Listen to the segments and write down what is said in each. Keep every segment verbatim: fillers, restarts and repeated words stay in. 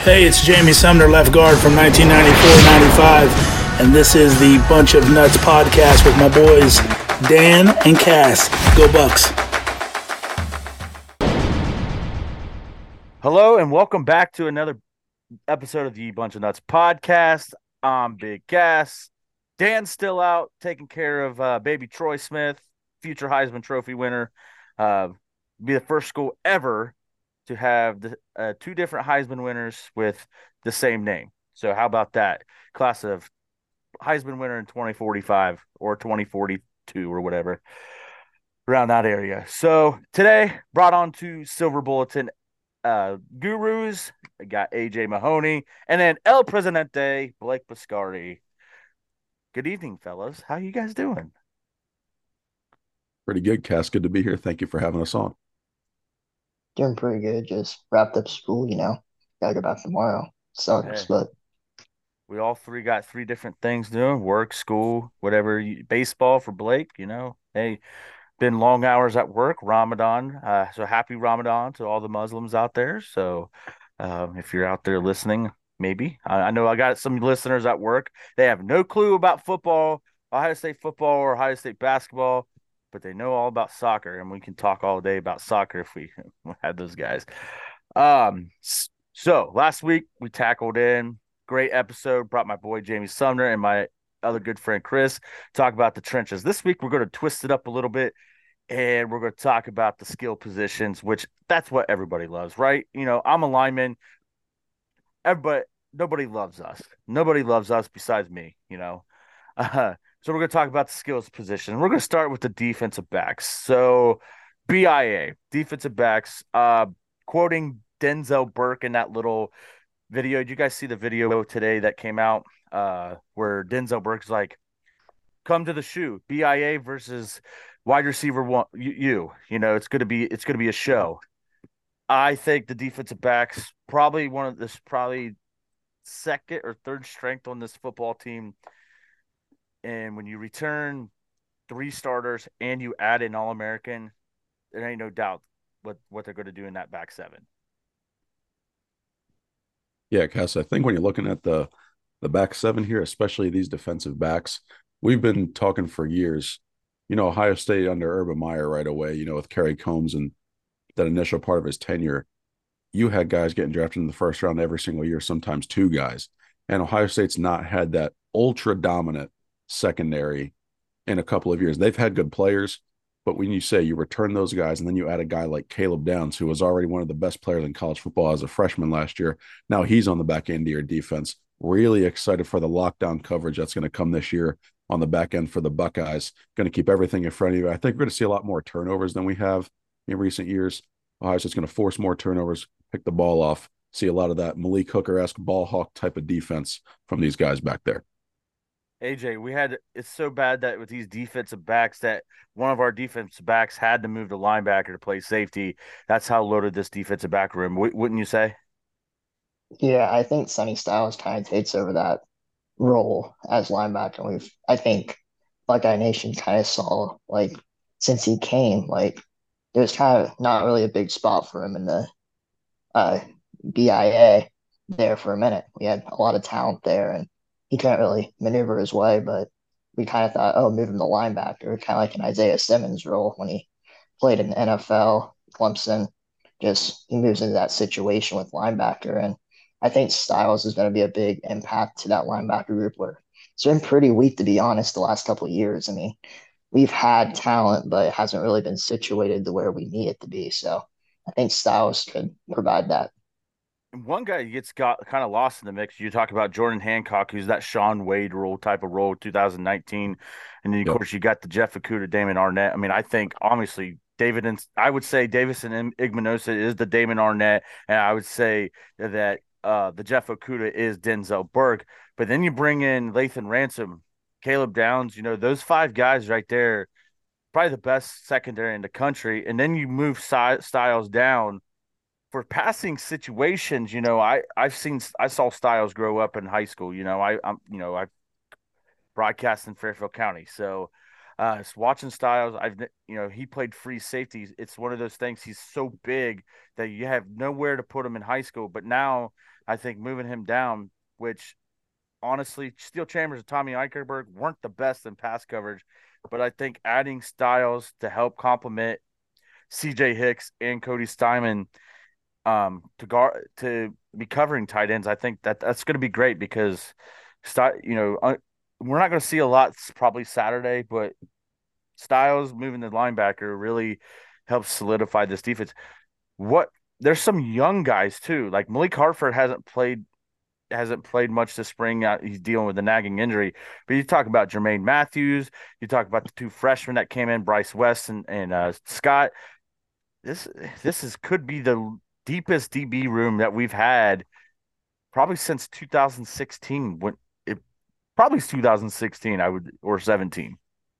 Hey, it's Jamie Sumner, left guard from nineteen ninety-four ninety-five, and this is the Bunch of Nuts podcast with my boys Dan and Cass. Go Bucks. Hello, and welcome back to another episode of the Bunch of Nuts podcast. I'm Big Cass. Dan's still out taking care of uh, baby Troy Smith, future Heisman Trophy winner. Uh, be the first school ever to have the, uh, two different Heisman winners with the same name. So how about that? Class of Heisman winner in twenty forty-five or twenty forty-two or whatever, around that area. So today, brought on to Silver Bulletin uh, Gurus. I got A J Mahoney and then El Presidente, Blake Biscardi. Good evening, fellas. How you guys doing? Pretty good, Cass. Good to be here. Thank you for having us on. Doing pretty good. Just wrapped up school, you know. Gotta go back tomorrow. Sucks, Hey. but We all three got three different things doing: work, school, whatever. You, baseball for Blake, you know. Hey, been long hours at work. Ramadan, uh, so happy Ramadan to all the Muslims out there. So, um, if you're out there listening, maybe I, I know I got some listeners at work. They have no clue about football, Ohio State football, or Ohio State basketball, but they know all about soccer, and we can talk all day about soccer if we had those guys. Um, so last week we tackled in great episode. Brought my boy Jamie Sumner and my other good friend Chris talk about the trenches. This week we're going to twist it up a little bit, and we're going to talk about the skill positions, which that's what everybody loves, right? You know, I'm a lineman. Everybody, nobody loves us. Nobody loves us besides me. You know, uh, so we're going to talk about the skills position. We're going to start with the defensive backs. So B I A, defensive backs. Uh, quoting Denzel Burke in that little video. Did you guys see the video today that came out uh, where Denzel Burke's like, come to the shoe, B I A versus wide receiver one, you, you, you know, it's going to be, it's going to be a show. I think the defensive backs probably one of this, probably second or third strength on this football team. And when you return three starters and you add an All-American, there ain't no doubt what, what they're going to do in that back seven. Yeah, Cass, I think when you're looking at the the back seven here, especially these defensive backs, we've been talking for years. You know, Ohio State under Urban Meyer right away, you know, with Kerry Combs and that initial part of his tenure, you had guys getting drafted in the first round every single year, sometimes two guys. And Ohio State's not had that ultra dominant secondary in a couple of years. They've had good players, but when you say you return those guys and then you add a guy like Caleb Downs, who was already one of the best players in college football as a freshman last year, now he's on the back end of your defense. Really excited for the lockdown coverage that's going to come this year on the back end for the Buckeyes. Going to keep everything in front of you. I think we're going to see a lot more turnovers than we have in recent years. Ohio State's going to force more turnovers, pick the ball off, see a lot of that Malik Hooker-esque ball hawk type of defense from these guys back there. A J, we had it's so bad that with these defensive backs that one of our defensive backs had to move to linebacker to play safety. That's how loaded this defensive back room. W- wouldn't you say? yeah, I think Sonny Styles kind of takes over that role as linebacker. We've, I think, Buckeye Nation kind of saw like since he came, like there's kind of not really a big spot for him in the uh, B I A there for a minute. We had a lot of talent there, and he couldn't really maneuver his way. But we kind of thought, oh, move him to linebacker, kind of like an Isaiah Simmons role when he played in the N F L, Clemson. Just he moves into that situation with linebacker, and I think Styles is going to be a big impact to that linebacker group. Where it's been pretty weak, to be honest, the last couple of years. I mean, we've had talent, but it hasn't really been situated to where we need it to be. So I think Styles could provide that. One guy gets got kind of lost in the mix. You talk about Jordan Hancock, who's that Sean Wade role type of role, two thousand nineteen, and then of Yep. course you got the Jeff Okuda, Damon Arnett. I mean, I think honestly, David and I would say Davison Igminosa is the Damon Arnett, and I would say that uh, the Jeff Okuda is Denzel Burke. But then you bring in Lathan Ransom, Caleb Downs. You know, those five guys right there, probably the best secondary in the country. And then you move si- Styles down for passing situations. You know, I I've seen I saw Styles grow up in high school. You know, I I'm you know I broadcast in Fairfield County, so uh, watching Styles, I've you know he played free safety. It's one of those things. He's so big that you have nowhere to put him in high school, but now I think moving him down, which honestly, Steel Chambers and Tommy Eichenberg weren't the best in pass coverage, but I think adding Styles to help complement C J Hicks and Cody Steinman um, to guard to be covering tight ends, I think that that's going to be great because, you know, uh, we're not going to see a lot probably Saturday, but Styles moving the linebacker really helps solidify this defense. What there's some young guys too, like Malik Hartford hasn't played hasn't played much this spring. Uh, he's dealing with a nagging injury. But you talk about Jermaine Matthews, you talk about the two freshmen that came in, Bryce West and and uh, Scott. This this is could be the deepest D B room that we've had probably since two thousand sixteen. When it probably two thousand sixteen, I would or seventeen.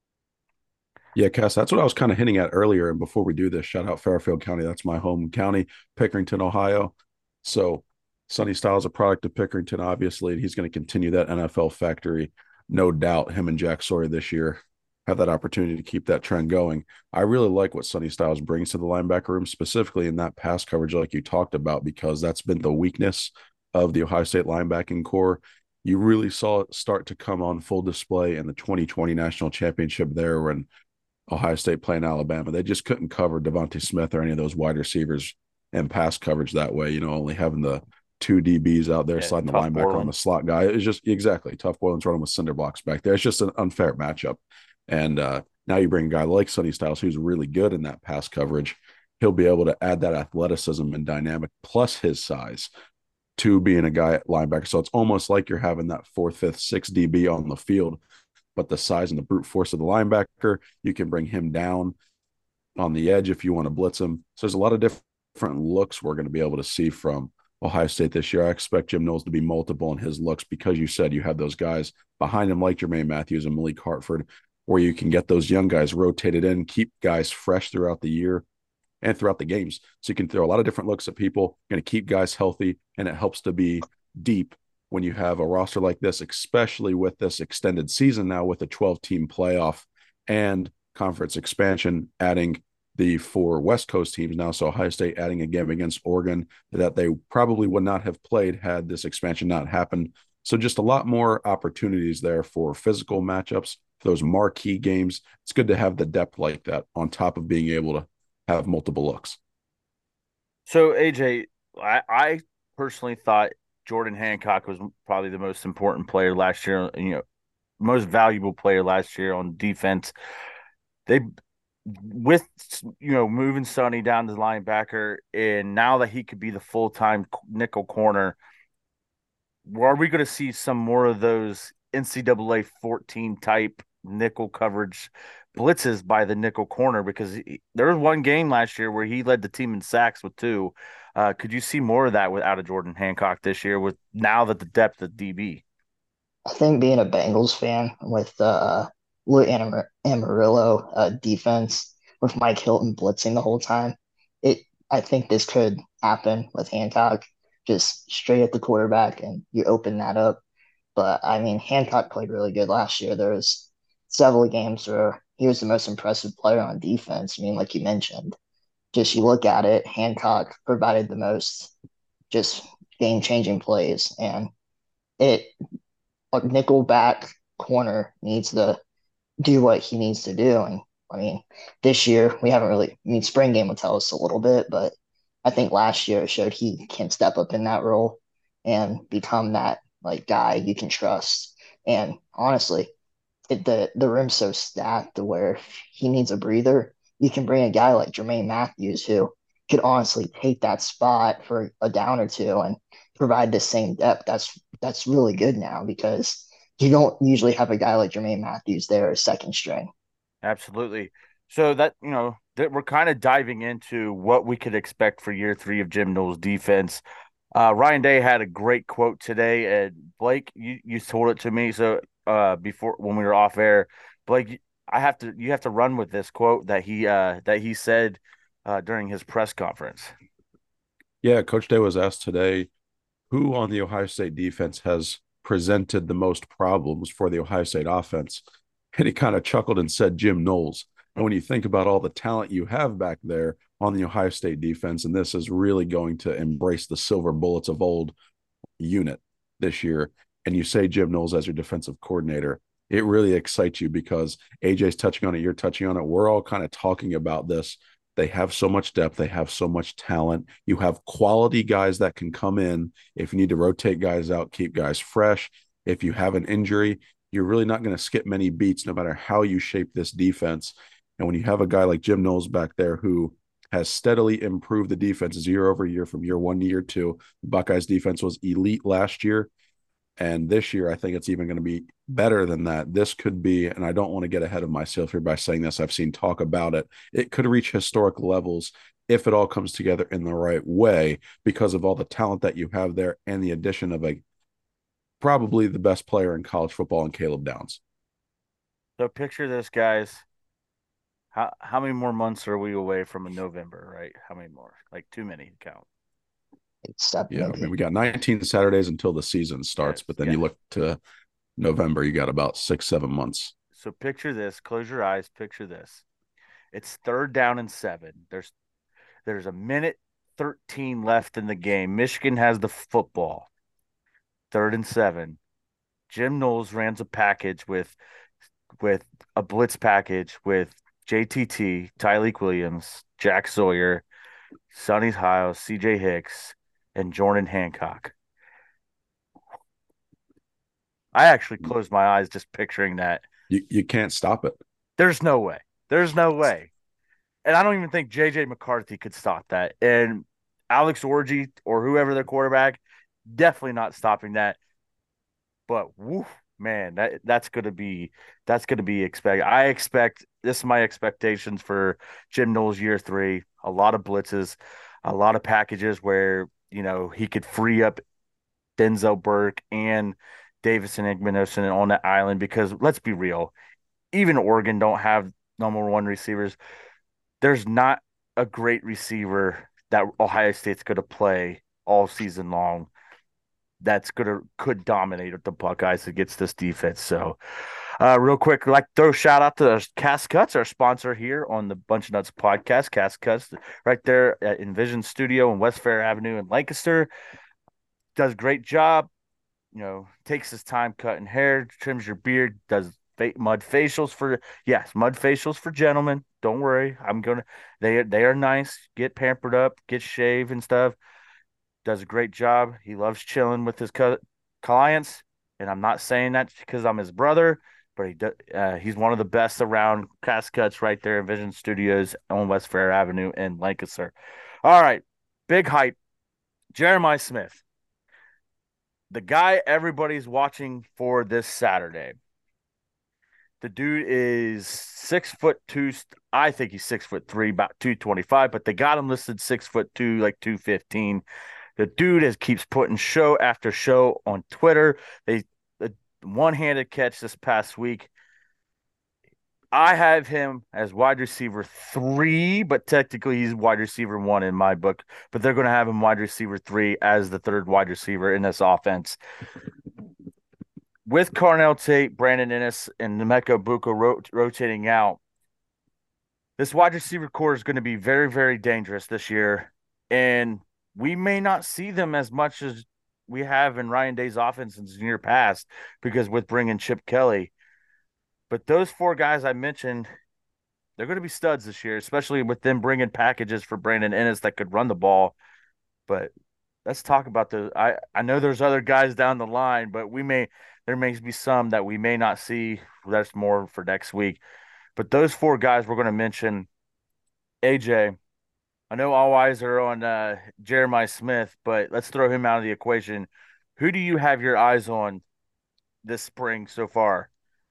Yeah, Cass, that's what I was kind of hinting at earlier. And before we do this, shout out Fairfield County. That's my home county, Pickerington, Ohio. So Sonny Styles, a product of Pickerington, obviously, and he's going to continue that N F L factory. No doubt him and Jack Sawyer this year have that opportunity to keep that trend going. I really like what Sonny Styles brings to the linebacker room, specifically in that pass coverage like you talked about, because that's been the weakness of the Ohio State linebacking core. You really saw it start to come on full display in the twenty twenty national championship there when Ohio State playing Alabama. They just couldn't cover Devontae Smith or any of those wide receivers and pass coverage that way, you know, only having the two D Bs out there, yeah, sliding the linebacker Borland on the slot guy. It's just exactly Tough Boylan's running with cinder blocks back there. It's just an unfair matchup. And uh, now you bring a guy like Sonny Styles, who's really good in that pass coverage. He'll be able to add that athleticism and dynamic plus his size to being a guy at linebacker. So it's almost like you're having that fourth, fifth, sixth D B on the field, but the size and the brute force of the linebacker, you can bring him down on the edge if you want to blitz him. So there's a lot of different looks we're going to be able to see from Ohio State this year. I expect Jim Knowles to be multiple in his looks because you said you have those guys behind him like Jermaine Matthews and Malik Hartford, where you can get those young guys rotated in, keep guys fresh throughout the year and throughout the games. So you can throw a lot of different looks at people, going to keep guys healthy, and it helps to be deep when you have a roster like this, especially with this extended season now with a twelve-team playoff and conference expansion, adding the four West Coast teams now. So Ohio State adding a game against Oregon that they probably would not have played had this expansion not happened. So just a lot more opportunities there for physical matchups, for those marquee games. It's good to have the depth like that on top of being able to have multiple looks. So A J, I, I personally thought Jordan Hancock was probably the most important player last year, you know, most valuable player last year on defense. They, with, you know, moving Sonny down to linebacker, and now that he could be the full-time nickel corner, are we going to see some more of those N C double A fourteen type nickel coverage blitzes by the nickel corner? Because he, there was one game last year where he led the team in sacks with two. Uh, could you see more of that without a Jordan Hancock this year with now that the depth of D B? I think being a Bengals fan with uh, Lou Amar- Amarillo uh, defense with Mike Hilton blitzing the whole time, it I think this could happen with Hancock, just straight at the quarterback, and you open that up. But I mean, Hancock played really good last year. There was several games where he was the most impressive player on defense. I mean, like you mentioned, just you look at it, Hancock provided the most just game changing plays, and it a nickel back corner needs to do what he needs to do. And I mean, this year we haven't really. I mean, spring game will tell us a little bit, but I think last year it showed he can step up in that role and become that like guy you can trust. And honestly, it, the the room's so stacked to where if he needs a breather, you can bring a guy like Jermaine Matthews who could honestly take that spot for a down or two and provide the same depth. That's that's really good now because you don't usually have a guy like Jermaine Matthews there as second string. Absolutely. So that, you know, that we're kind of diving into what we could expect for year three of Jim Knowles' defense. Uh, Ryan Day had a great quote today, and Blake, you, you told it to me. So uh, before when we were off air, Blake, I have to you have to run with this quote that he uh, that he said uh, during his press conference. Yeah, Coach Day was asked today who on the Ohio State defense has presented the most problems for the Ohio State offense, and he kind of chuckled and said Jim Knowles. And when you think about all the talent you have back there on the Ohio State defense, and this is really going to embrace the silver bullets of old unit this year, and you say Jim Knowles as your defensive coordinator, it really excites you because A J's touching on it, you're touching on it. We're all kind of talking about this. They have so much depth, they have so much talent. You have quality guys that can come in. If you need to rotate guys out, keep guys fresh. If you have an injury, you're really not going to skip many beats no matter how you shape this defense. And when you have a guy like Jim Knowles back there who has steadily improved the defenses year over year from year one to year two, Buckeyes defense was elite last year. And this year, I think it's even going to be better than that. This could be, and I don't want to get ahead of myself here by saying this, I've seen talk about it. It could reach historic levels if it all comes together in the right way because of all the talent that you have there and the addition of a probably the best player in college football in Caleb Downs. So picture this, guys. How how many more months are we away from a November, right? How many more? Like too many to count. Except Yeah, maybe. I mean, we got nineteen Saturdays until the season starts, Yes, but then yes. you look to November, you got about six, seven months. So picture this. Close your eyes. Picture this. It's third down and seven. There's there's a minute thirteen left in the game. Michigan has the football. Third and seven. Jim Knowles runs a package with with a blitz package with J T T, Tyleek Williams, Jack Sawyer, Sonny Hiles, C J Hicks, and Jordan Hancock. I actually closed my eyes just picturing that. You you can't stop it. There's no way. There's no way. And I don't even think J J McCarthy could stop that. And Alex Orji or whoever their quarterback, definitely not stopping that. But woof, man, that that's gonna be that's gonna be expect. I expect this is my expectations for Jim Knowles year three. A lot of blitzes, a lot of packages where you know he could free up Denzel Burke and Davison Igbinosun on that island because let's be real, even Oregon don't have number one receivers. There's not a great receiver that Ohio State's going to play all season long that's going to could dominate the Buckeyes against this defense. So, uh, real quick, I'd like to throw a shout out to Cast Cuts, our sponsor here on the Bunch of Nuts podcast. Cast Cuts, right there at Envision Studio on West Fair Avenue in Lancaster, does a great job. You know, takes his time cutting hair, trims your beard, does mud facials for yes, mud facials for gentlemen. Don't worry, I'm gonna. They they are nice. Get pampered up, get shaved and stuff. Does a great job. He loves chilling with his co- clients, and I'm not saying that because I'm his brother, but he do, uh, he's one of the best around. Cast Cuts right there in Vision Studios on West Fair Avenue in Lancaster. All right, big hype. Jeremiah Smith, the guy everybody's watching for this Saturday. The dude is six foot two. I think he's six foot three, about two twenty five. But they got him listed six foot two, like two fifteen. The dude is keeps putting show after show on Twitter. They the one handed catch this past week. I have him as wide receiver three, but technically he's wide receiver one in my book. But they're going to have him wide receiver three as the third wide receiver in this offense. With Carnell Tate, Brandon Ennis, and Nemeko Buko rot- rotating out, this wide receiver core is going to be very, very dangerous this year. And we may not see them as much as we have in Ryan Day's offense in year past because with bringing Chip Kelly. But those four guys I mentioned, they're going to be studs this year, especially with them bringing packages for Brandon Ennis that could run the ball. But let's talk about the I, I know there's other guys down the line, but we may there may be some that we may not see. That's more for next week. But those four guys we're going to mention, A J, I know all eyes are on uh, Jeremiah Smith, but let's throw him out of the equation. Who do you have your eyes on this spring so far?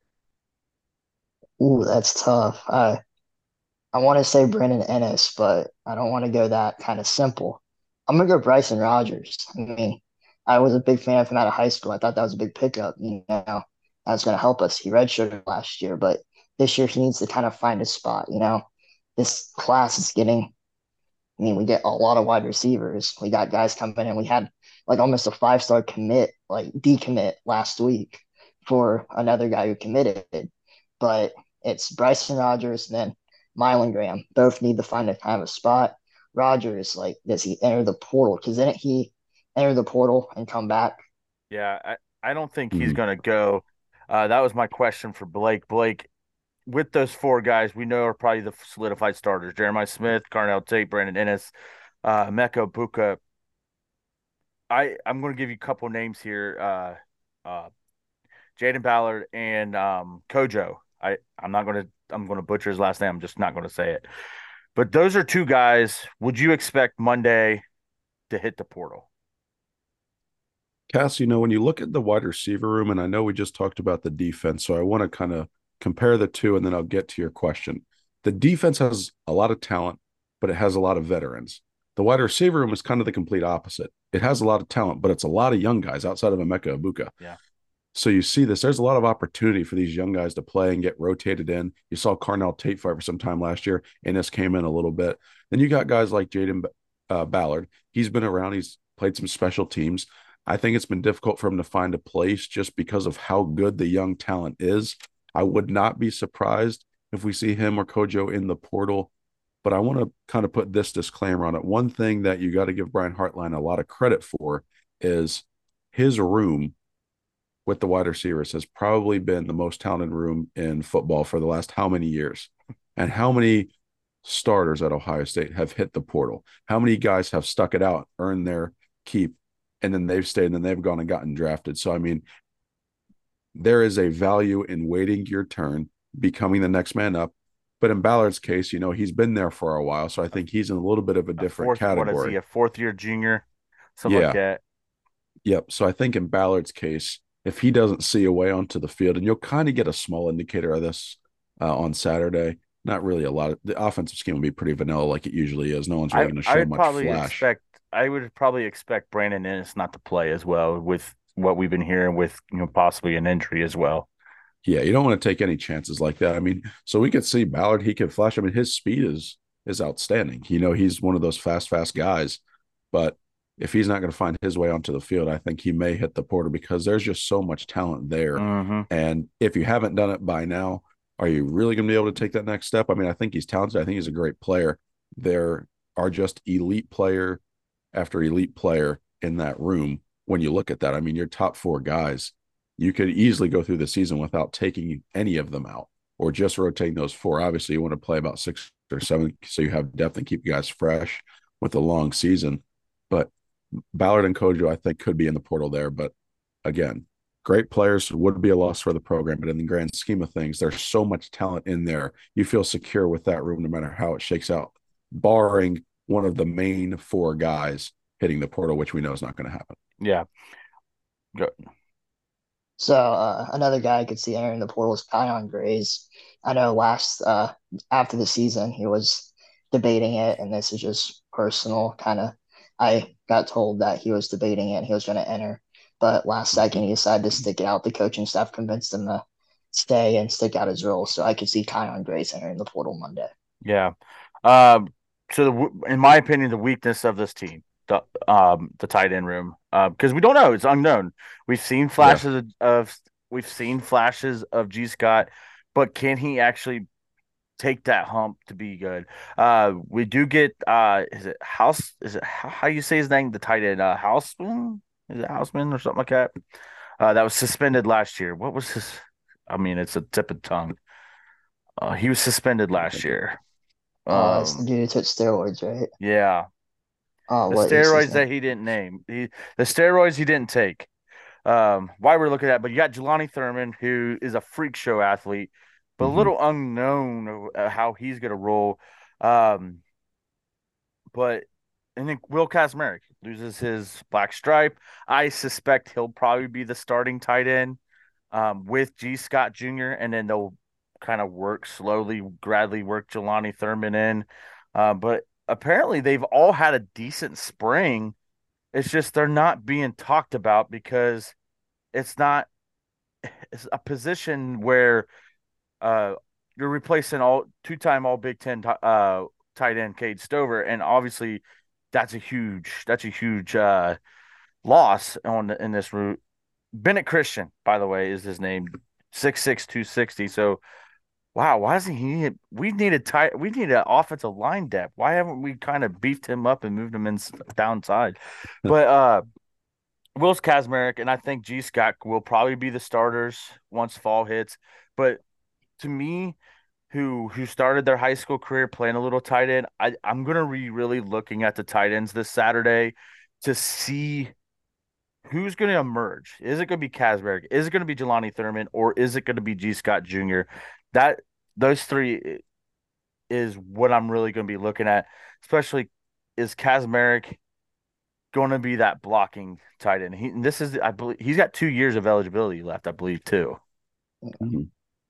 Ooh, that's tough. I I want to say Brandon Ennis, but I don't want to go that kind of simple. I'm gonna go Bryson Rogers. I mean, I was a big fan of him out of high school. I thought that was a big pickup. You know, that's gonna help us. He redshirted last year, but this year he needs to kind of find a spot. You know, this class is getting. I mean, we get a lot of wide receivers. We got guys coming in. We had like almost a five star commit, like decommit last week for another guy who committed. But it's Bryson Rogers and then Mylan Graham. Both need to find a kind of spot. Rogers, like, does he enter the portal? Because didn't he enter the portal and come back. Yeah, I, I don't think he's Mhm. going to go. Uh, that was my question for Blake. Blake, with those four guys, we know are probably the solidified starters: Jeremiah Smith, Carnell Tate, Brandon Ennis, uh, Mecca Buka. I I'm going to give you a couple names here. Uh, uh, Jaden Ballard and um, Kojo. I I'm not going to I'm going to butcher his last name. I'm just not going to say it. But those are two guys. Would you expect Monday to hit the portal? Cass, you know, when you look at the wide receiver room, and I know we just talked about the defense, so I want to kind of compare the two and then I'll get to your question. The defense has a lot of talent, but it has a lot of veterans. The wide receiver room is kind of the complete opposite. It has a lot of talent, but it's a lot of young guys outside of Emeka Ibuka. Yeah. So you see this. There's a lot of opportunity for these young guys to play and get rotated in. You saw Carnell Tate fight for some time last year. Ennis came in a little bit. Then you got guys like Jaden uh, Ballard. He's been around. He's played some special teams. I think it's been difficult for him to find a place just because of how good the young talent is. I would not be surprised if we see him or Kojo in the portal. But I want to kind of put this disclaimer on it. One thing that you got to give Brian Hartline a lot of credit for is his room with the wide receivers has probably been the most talented room in football for the last how many years? And how many starters at Ohio State have hit the portal? How many guys have stuck it out, earned their keep, and then they've stayed and then they've gone and gotten drafted? So, I mean, there is a value in waiting your turn, becoming the next man up. But in Ballard's case, you know, he's been there for a while. So I think he's in a little bit of a A different fourth, what is he? category. A fourth year junior, something like Yeah. that. Yep. So I think in Ballard's case, if he doesn't see a way onto the field, and you'll kind of get a small indicator of this uh, on Saturday, not really a lot of the offensive scheme will be pretty vanilla like it usually is. No one's really I going to I show would much probably flash. expect I would probably expect Brandon Ennis not to play as well with what we've been hearing with you know possibly an injury as well. Yeah, you don't want to take any chances like that. I mean, so we could see Ballard, he could flash. I mean, his speed is is outstanding. You know, he's one of those fast, fast guys. But if he's not going to find his way onto the field, I think he may hit the portal because there's just so much talent there. Mm-hmm. And if you haven't done it by now, are you really going to be able to take that next step? I mean, I think he's talented. I think he's a great player. There are just elite player after elite player in that room. When you look at that, I mean, your top four guys, you could easily go through the season without taking any of them out or just rotating those four. Obviously, you want to play about six or seven so you have depth and keep guys fresh with a long season. But Ballard and Kojo, I think, could be in the portal there. But again, great players would be a loss for the program. But in the grand scheme of things, there's so much talent in there. You feel secure with that room no matter how it shakes out, barring one of the main four guys hitting the portal, which we know is not going to happen. Yeah. Go. So uh, another guy I could see entering the portal is Kyon Grays. I know last uh, after the season he was debating it, and this is just personal kind of. I got told that he was debating it, and he was going to enter, but last second he decided to stick it out. The coaching staff convinced him to stay and stick out his role. So I could see Kyon Grays entering the portal Monday. Yeah. Um. So, the, in my opinion, the weakness of this team, the um, the tight end room, because uh, we don't know, it's unknown. We've seen flashes of, of we've seen flashes of G Scott, but can he actually take that hump to be good? Uh, we do get uh, is it House? Is it how, how you say his name? The tight end, uh, Houseman? Is it Houseman or something like that? Uh, that was suspended last year. What was his? I mean, it's a tip of the tongue. Uh, he was suspended last year. Uh, it's the Um, dude who took steroids, right? yeah, Uh, the what is his steroids name? that he didn't name. He the steroids he didn't take. Um, why we're looking at, but you got Jelani Thurman, who is a freak show athlete, but a Mm-hmm. little unknown uh, how he's gonna roll. Um, but and then Will Kazmarek loses his black stripe. I suspect he'll probably be the starting tight end um, with G. Scott Junior, and then they'll kind of work slowly, gradually work Jelani Thurman in. Uh, but apparently, they've all had a decent spring. It's just they're not being talked about because it's not it's a position where uh, you're replacing all two-time All Big Ten uh, tight end Cade Stover, and obviously that's a huge that's a huge uh, loss on the, in this route. Bennett Christian, by the way, is his name, six six two sixty. So wow, why doesn't he need we need a tight we need an offensive line depth. Why haven't we kind of beefed him up and moved him in downside? But uh Will's Kazmarek, and I think G. Scott will probably be the starters once fall hits. But to me, who who started their high school career playing a little tight end, I, I'm gonna be really looking at the tight ends this Saturday to see who's going to emerge. Is it going to be Kazmarek? Is it going to be Jelani Thurman? Or is it going to be G. Scott Junior? That those three is what I'm really going to be looking at. Especially, is Kazmarek going to be that blocking tight end? He, this is, I believe, he's got two years of eligibility left, I believe, too. Mhm.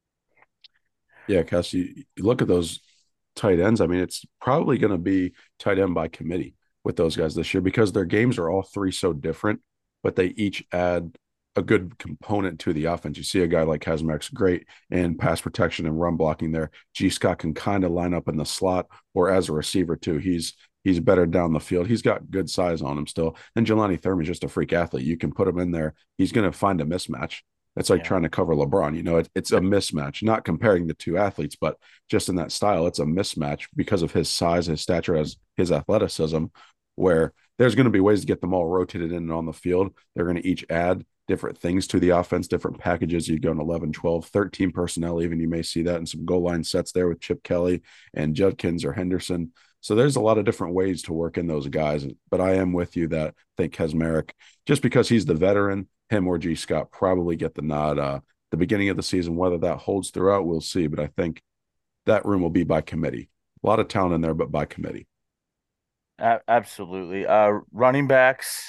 Yeah, Cass, you, you look at those tight ends. I mean, it's probably going to be tight end by committee with those guys this year because their games are all three so different, but they each add a good component to the offense. You see a guy like Kazmarek's great in pass protection and run blocking there. G. Scott can kind of line up in the slot or as a receiver too. He's he's better down the field. He's got good size on him still. And Jelani Thurman's just a freak athlete. You can put him in there. He's going to find a mismatch. It's like Yeah. trying to cover LeBron. You know, it, it's a mismatch, not comparing the two athletes, but just in that style, it's a mismatch because of his size, his stature, as his athleticism, where there's going to be ways to get them all rotated in and on the field. They're going to each add different things to the offense, different packages. You go in eleven, twelve, thirteen personnel, even you may see that in some goal line sets there with Chip Kelly and Judkins or Henderson. So there's a lot of different ways to work in those guys. But I am with you that I think Kazmarek, just because he's the veteran, him or G. Scott probably get the nod uh, the beginning of the season. Whether that holds throughout, we'll see. But I think that room will be by committee. A lot of talent in there, but by committee. A- absolutely. Uh, running backs.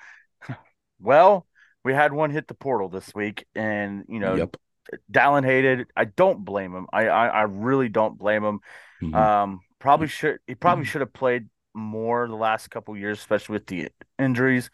Well, we had one hit the portal this week, and you know, Yep. Dallin hated. I don't blame him. I, I I really don't blame him. Mhm. Um, probably should he probably should have played more the last couple years, especially with the injuries.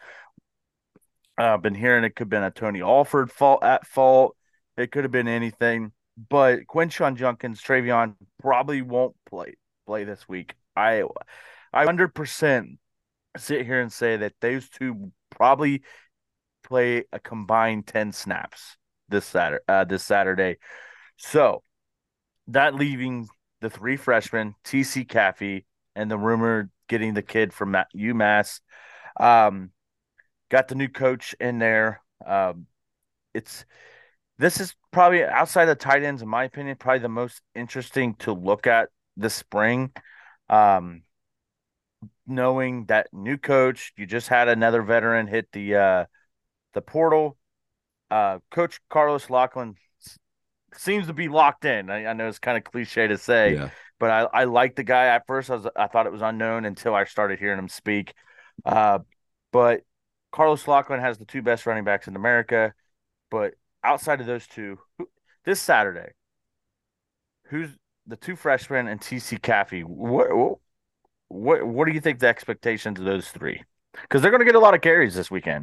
Uh, been hearing it could have been a Tony Alford fault at fault. It could have been anything. But Quinshon Junkins, Travion probably won't play play this week. I I one hundred percent sit here and say that those two probably play a combined ten snaps this Saturday. Uh, this Saturday. So that leaving the three freshmen, T C Caffey, and the rumor getting the kid from UMass. Um, got the new coach in there. Um, it's this is probably outside the tight ends, in my opinion, probably the most interesting to look at this spring. Um, knowing that new coach, you just had another veteran hit the uh, the portal. Uh, Coach Carlos Locklin seems to be locked in. I, I know it's kind of cliche to say, Yeah. but I, I like the guy. At first, I was I thought it was unknown until I started hearing him speak. Uh, but Carlos Locklin has the two best running backs in America. But outside of those two, who, this Saturday, who's the two freshmen and T C Caffey? What what what do you think the expectations of those three? Because they're going to get a lot of carries this weekend.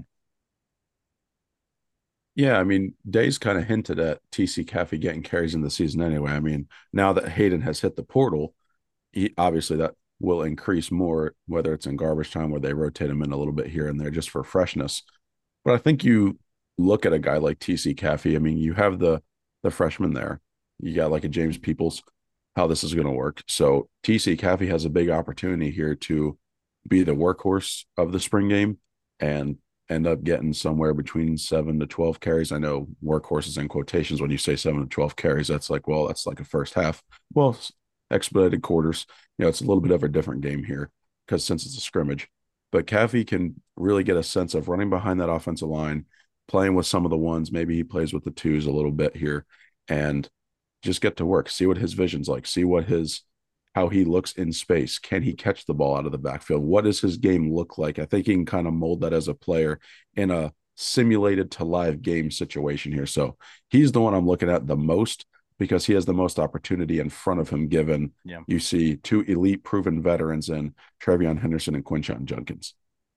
Yeah, I mean, Day's kind of hinted at T C Caffey getting carries in the season anyway. I mean, now that Hayden has hit the portal, he, obviously that will increase more, whether it's in garbage time where they rotate him in a little bit here and there just for freshness. But I think you look at a guy like T C Caffey. I mean, you have the the freshman there. You got like a James Peoples, how this is going to work. So T C Caffey has a big opportunity here to be the workhorse of the spring game and end up getting somewhere between seven to twelve carries. I know workhorses in quotations when you say seven to twelve carries, that's like, well, that's like a first half. Well, expedited quarters, you know, it's a little bit of a different game here because since it's a scrimmage. But Caffey can really get a sense of running behind that offensive line, playing with some of the ones. Maybe he plays with the twos a little bit here and just get to work, see what his vision's like, see what his how he looks in space. Can he catch the ball out of the backfield? What does his game look like? I think he can kind of mold that as a player in a simulated to live game situation here. So he's the one I'm looking at the most because he has the most opportunity in front of him, given Yeah. you see two elite proven veterans in TreVeyon Henderson and Quinshon Judkins.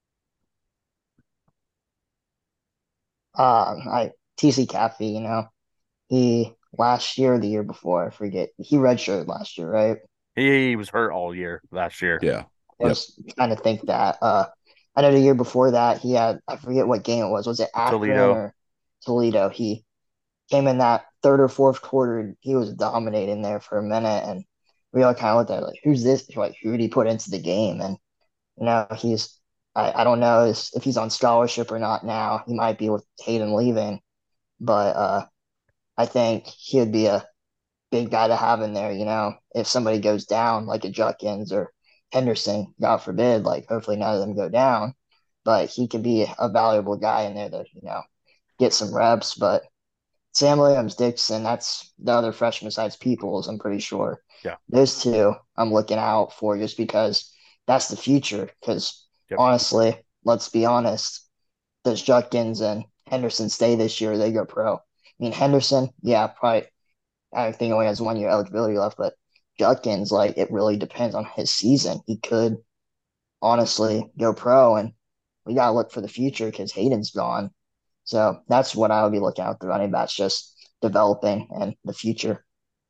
Uh, I T C Caffey, you know, he last year, or the year before, I forget, he redshirted last year, right? He, he was hurt all year last year. Yeah. I Yep. was trying to think that. Uh, I know the year before that he had, I forget what game it was. Was it Akron Toledo. or Toledo? He came in that third or fourth quarter and he was dominating there for a minute, and we all kind of looked at it like, who's this? Like, who did he put into the game? And you know, he's I, I don't know if he's on scholarship or not now. He might be with Hayden leaving, but uh, I think he would be a big guy to have in there. You know, if somebody goes down like a Judkins or Henderson, God forbid, like hopefully none of them go down, but he could be a valuable guy in there to you know get some reps. But Sam Williams Dixon, that's the other freshman besides Peoples, I'm pretty sure. Yeah. Those two I'm looking out for just because that's the future. Because Yep. honestly, let's be honest, does Judkins and Henderson stay this year or they go pro? I mean, Henderson, yeah, probably, I think he only has one year eligibility left, but Judkins, like, it really depends on his season. He could honestly go pro, and we got to look for the future because Hayden's gone. So that's what I would be looking at the running backs, just developing and the future.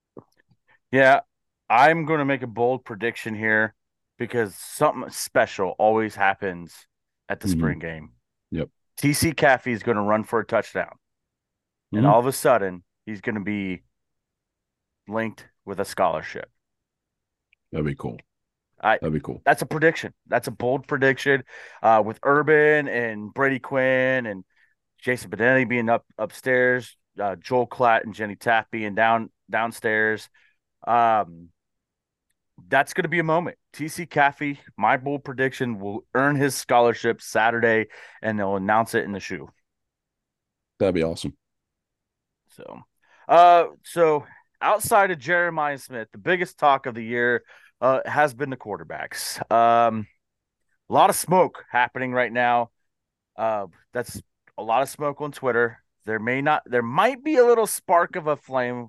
Yeah, I'm going to make a bold prediction here because something special always happens at the Mhm. spring game. Yep. T C Caffey is going to run for a touchdown, and Mhm. all of a sudden, he's going to be linked with a scholarship. That'd be cool. I, That'd be cool. That's a prediction. That's a bold prediction. Uh, with Urban and Brady Quinn and Jason Benetti being up upstairs, uh, Joel Klatt and Jenny Taft being down downstairs. Um, that's going to be a moment. T C Caffey, my bold prediction, will earn his scholarship Saturday, and they'll announce it in the shoe. That'd be awesome. So, uh, so outside of Jeremiah Smith, the biggest talk of the year uh, has been the quarterbacks. Um, a lot of smoke happening right now. Uh, that's a lot of smoke on Twitter. There may not, there might be a little spark of a flame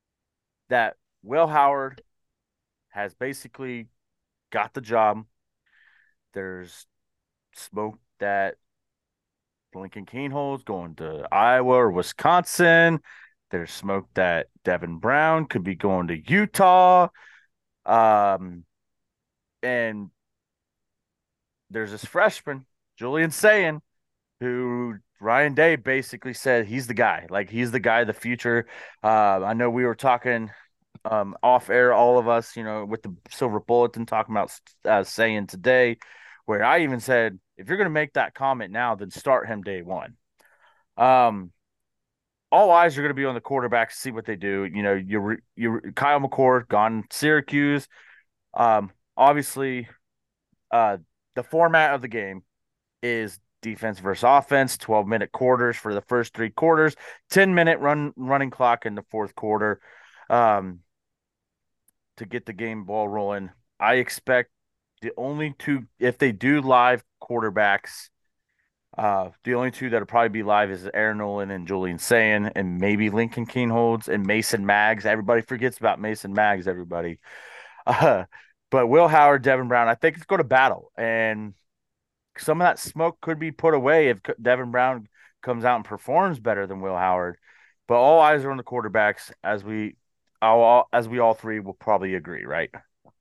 that Will Howard has basically got the job. There's smoke that Lincoln Kienholz going to Iowa or Wisconsin. There's smoke that Devin Brown could be going to Utah. Um, and there's this freshman, Julian Sayin, who Ryan Day basically said he's the guy. Like, he's the guy of the future. Uh, I know we were talking um, off air, all of us, you know, with the Silver Bulletin talking about uh, Sayin today, where I even said, if you're going to make that comment now, then start him day one. Um, all eyes are going to be on the quarterbacks to see what they do. You know, you you Kyle McCord gone Syracuse. Um, obviously, uh, the format of the game is defense versus offense, twelve minute quarters for the first three quarters, ten minute run running clock in the fourth quarter um, to get the game ball rolling. I expect the only two, if they do live quarterbacks, uh, the only two that'll probably be live is Aaron Nolan and Julian Sayin, and maybe Lincoln Kienholz and Mason Maggs. Everybody forgets about Mason Maggs, everybody. Uh, but Will Howard, Devin Brown, I think it's going to battle. And some of that smoke could be put away if Devin Brown comes out and performs better than Will Howard. But all eyes are on the quarterbacks, as we all as we all three will probably agree, right?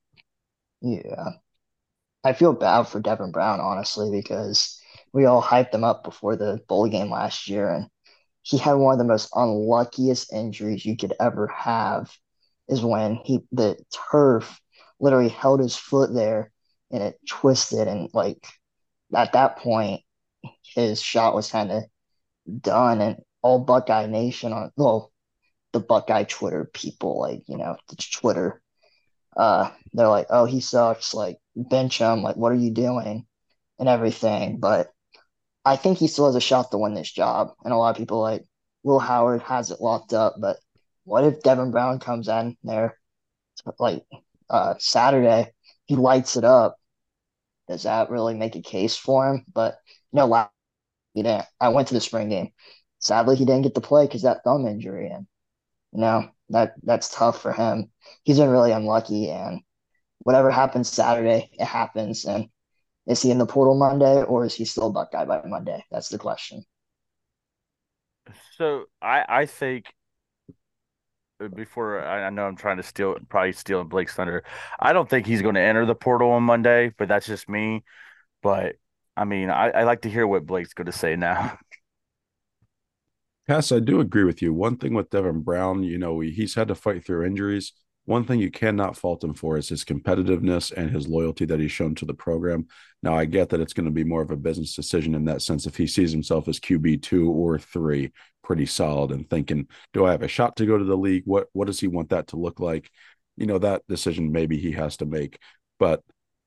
Yeah. I feel bad for Devin Brown, honestly, because we all hyped him up before the bowl game last year, and he had one of the most unluckiest injuries you could ever have is when he the turf literally held his foot there and it twisted and like at that point his shot was kind of done and all Buckeye Nation on well the Buckeye Twitter people like you know the Twitter uh they're like oh he sucks like bench him like what are you doing and everything but I think he still has a shot to win this job. And a lot of people like Will Howard has it locked up, but what if Devin Brown comes in there like uh, Saturday, he lights it up? Does that really make a case for him? But you know, he didn't. I went to the spring game. Sadly, he didn't get to play because that thumb injury, and you know that that's tough for him. He's been really unlucky, and whatever happens Saturday, it happens. And is he in the portal Monday or is he still a Buckeye by Monday? That's the question. So I I think before I, I know I'm trying to steal probably stealing Blake's thunder. I don't think he's going to enter the portal on Monday, but that's just me. But I mean, I, I like to hear what Blake's going to say now. Cass, I do agree with you. One thing with Devin Brown, you know, he's had to fight through injuries. one thing you cannot fault him for is his competitiveness and his loyalty that he's shown to the program. Now, I get that it's going to be more of a business decision in that sense if he sees himself as Q B two or three, pretty solid, and thinking, do I have a shot to go to the league? What what does he want that to look like? You know, that decision maybe he has to make. But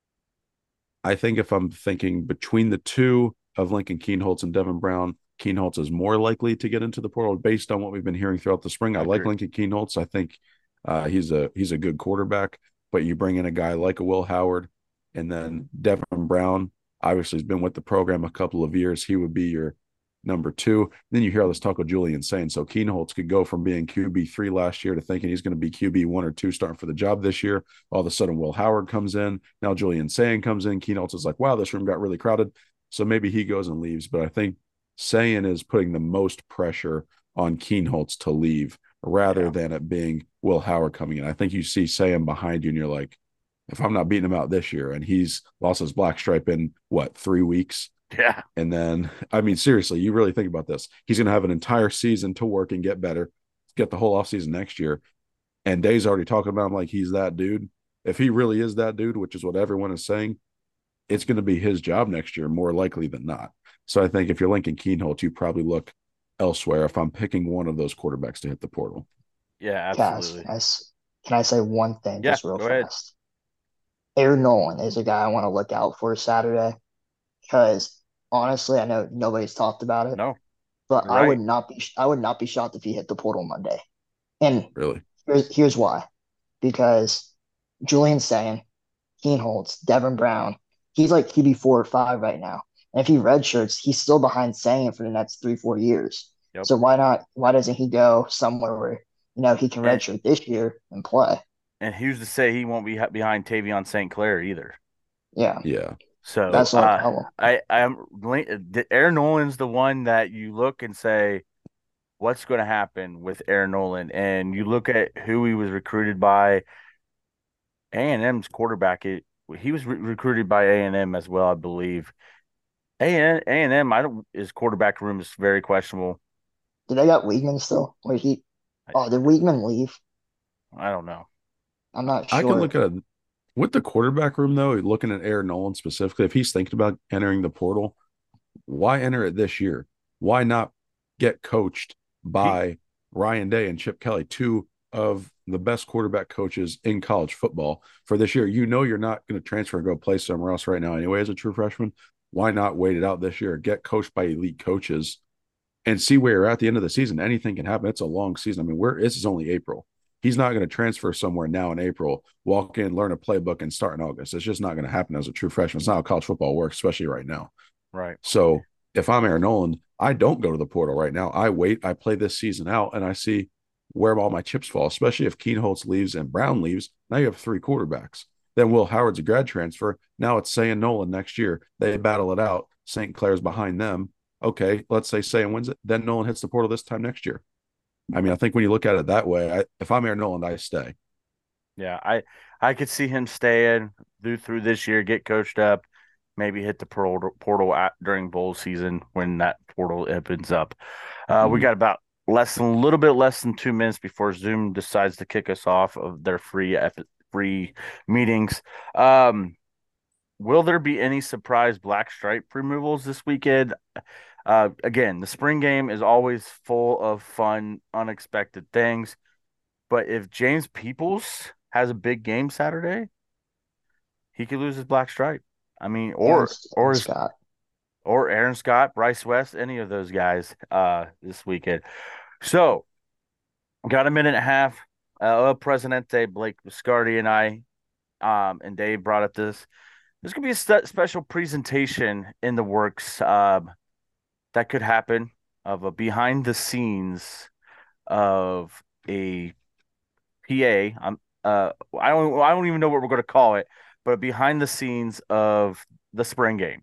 I think if I'm thinking between the two of Lincoln Kienholz and Devin Brown, Kienholz is more likely to get into the portal based on what we've been hearing throughout the spring. I, I like Lincoln Kienholz. I think uh, he's a he's a good quarterback, but you bring in a guy like a Will Howard, and then Devin Brown obviously has been with the program a couple of years. He would be your number two. Then you hear all this talk of Julian saying so Kienholz could go from being Q B three last year to thinking he's going to be Q B one or two starting for the job this year. All of a sudden, Will Howard comes in. Now Julian Sayin comes in. Kienholz is like, wow, this room got really crowded. So maybe he goes and leaves. But I think Sayin is putting the most pressure on Kienholz to leave rather yeah. than it being Will Howard coming in. I think you see Sayin behind you and you're like, if I'm not beating him out this year, and he's lost his black stripe in what, three weeks? Yeah. And then, I mean, seriously, you really think about this. He's going to have an entire season to work and get better, get the whole offseason next year. And Day's already talking about him like he's that dude. If he really is that dude, which is what everyone is saying, it's going to be his job next year, more likely than not. So I think if you're Lincoln Kienholz, you probably look elsewhere if I'm picking one of those quarterbacks to hit the portal. Yeah, absolutely. Guys, can I, can I say one thing yeah, just real fast? Ahead. Aaron Nolan is a guy I want to look out for Saturday because honestly, I know nobody's talked about it. No, but right. I would not be I would not be shocked if he hit the portal Monday. And really, here's here's why: because Julian Sayin, Kienholz, Devin Brown, he's like Q B four or five right now. And if he redshirts, he's still behind Sayin for the next three four years. Yep. So why not? Why doesn't he go somewhere where you know he can redshirt this year and play? And who's to say he won't be behind Tavion Saint Clair either? Yeah. Yeah. So that's not uh, a problem. I, I'm Aaron Nolan's the one that you look and say, what's going to happen with Aaron Nolan? And you look at who he was recruited by. A and M's quarterback, it, he was re- recruited by A and M as well, I believe. A and M, I don't. His quarterback room is very questionable. Did they got Weigman still? Wait, he? Oh, did Weigman leave? I don't know. I'm not sure. I can look at it. With the quarterback room, though, looking at Aaron Nolan specifically, if he's thinking about entering the portal, why enter it this year? Why not get coached by he, Ryan Day and Chip Kelly, two of the best quarterback coaches in college football for this year? You know you're not going to transfer and go play somewhere else right now anyway as a true freshman. Why not wait it out this year? Get coached by elite coaches and see where you're at the end of the season. Anything can happen. It's a long season. I mean, we're this is only April. He's not going to transfer somewhere now in April, walk in, learn a playbook, and start in August. It's just not going to happen as a true freshman. It's not how college football works, especially right now. Right. So if I'm Aaron Nolan, I don't go to the portal right now. I wait. I play this season out, and I see where all my chips fall, especially if Kienholz leaves and Brown leaves. Now you have three quarterbacks. Then Will Howard's a grad transfer. Now it's Sayin Nolan next year. They battle it out. Saint Clair's behind them. Okay, let's say Sayin wins it. Then Nolan hits the portal this time next year. I mean, I think when you look at it that way, I, if I'm Aaron Nolan, I stay. Yeah, I I could see him staying through through this year, get coached up, maybe hit the portal, portal at, during bowl season when that portal opens up. Uh, mm-hmm. We got about less than a little bit less than two minutes before Zoom decides to kick us off of their free free meetings. Um, will there be any surprise black stripe removals this weekend? Uh, again, the spring game is always full of fun, unexpected things. But if James Peoples has a big game Saturday, he could lose his black stripe. I mean, or Aaron, or Aaron Scott. or Aaron Scott, Bryce West, any of those guys uh, this weekend. So, got a minute and a half. Uh, Presidente, Blake Viscardi, and I, um, and Dave brought up this. There's gonna be a st- special presentation in the works. Um, that could happen of a behind the scenes of a P A. I'm uh I don't I don't even know what we're going to call it, but behind the scenes of the spring game.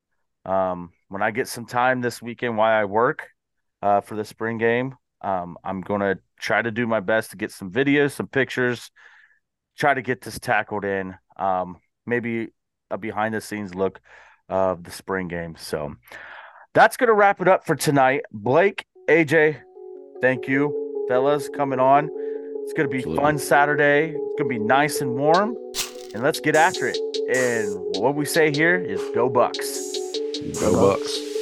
Um, when I get some time this weekend while I work uh, for the spring game, um, I'm going to try to do my best to get some videos, some pictures, try to get this tackled in. Um, maybe a behind the scenes look of the spring game. So that's going to wrap it up for tonight. Blake, A J, thank you, fellas, coming on. It's going to be Absolutely. fun Saturday. It's going to be nice and warm, and let's get after it. And what we say here is go Bucks. Go Bucks.